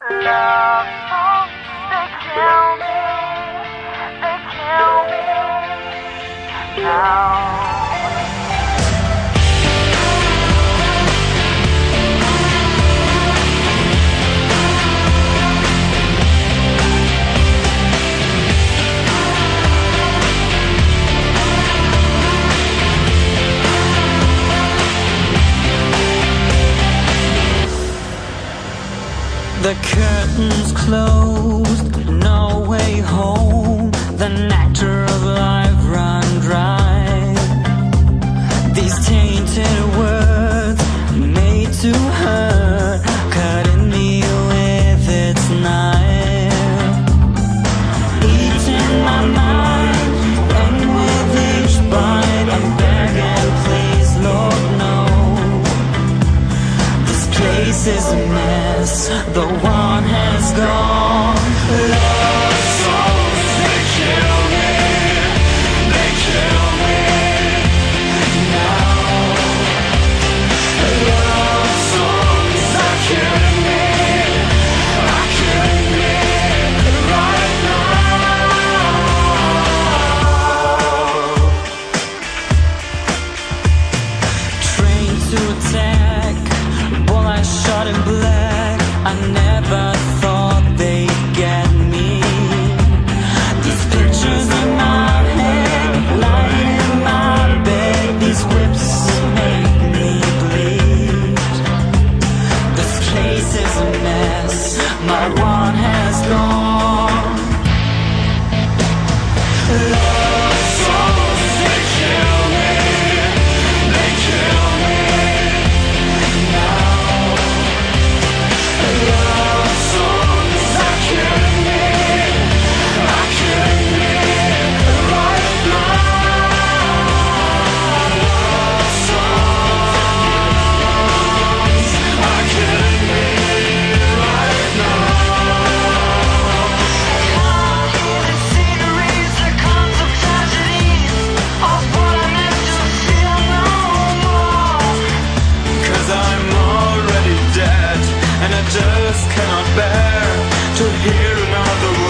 Love songs, they kill me now. The curtains closed, no way home. The nectar of life run dry. These tainted words made to hurt, cutting me with its knife, eating my mind, and with each bite I'm begging, please, Lord, no. This place is a mess, the one has gone. Love songs, they kill me now. Love songs are killing me right now. Trained to attack, bullets shot in black. I never thought they'd get me. These pictures in my head, lying in my bed, these whips make me bleed. This place is a mess, my one has gone. Love songs, they kill me now. Love songs are killing me right now. Love songs are killing me right now. Can't hear the sceneries, the cons of tragedies, of what I meant to feel no more. 'Cause I'm already dead, and I just cannot bear to hear another